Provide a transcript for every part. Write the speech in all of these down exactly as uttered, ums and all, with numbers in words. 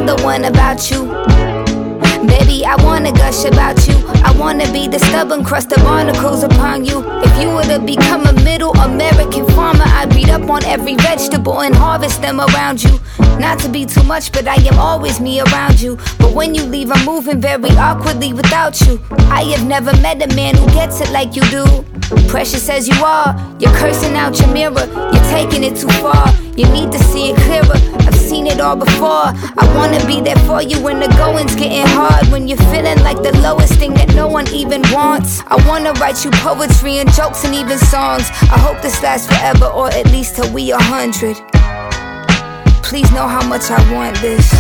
the one about you. Baby, I wanna gush about you. I wanna be the stubborn crust of barnacles upon you. If you were to become a middle American farmer, I'd read up on every vegetable and harvest them around you. Not to be too much, but I am always me around you. But when you leave, I'm moving very awkwardly without you. I have never met a man who gets it like you do. Precious as you are, you're cursing out your mirror. You're taking it too far, you need to see it clearer. I've seen it all before. I wanna be there for you when the going's getting hard, when you're feeling like the lowest thing that no one even wants. I wanna write you poetry and jokes and even songs. I hope this lasts forever, or at least till we a hundred. Please know how much I want this.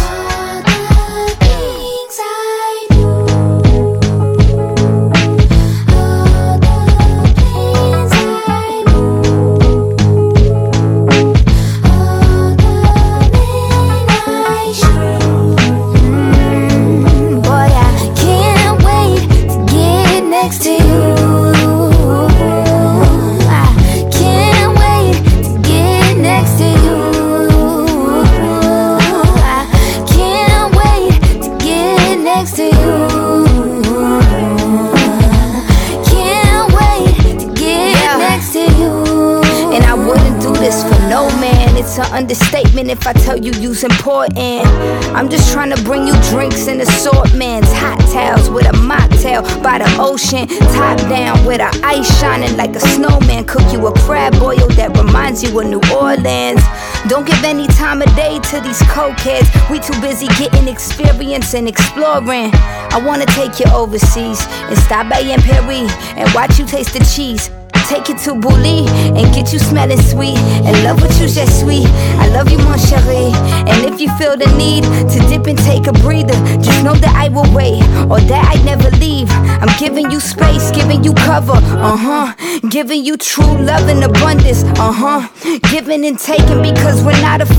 It's an understatement if I tell you you's important. I'm just trying to bring you drinks and assortments, hot towels with a mocktail by the ocean, top down with our ice shining like a snowman. Cook you a crab boil that reminds you of New Orleans. Don't give any time of day to these cokeheads. We too busy getting experience and exploring. I wanna take you overseas and stop by in Paris and watch you taste the cheese. Take you to Bouli and get you smelling sweet, and love what you just sweet. I love you, mon chéri. And if you feel the need to dip and take a breather, just know that I will wait, or that I never leave. I'm giving you space, giving you cover, uh-huh. Giving you true love and abundance, uh-huh. Giving and taking because we're not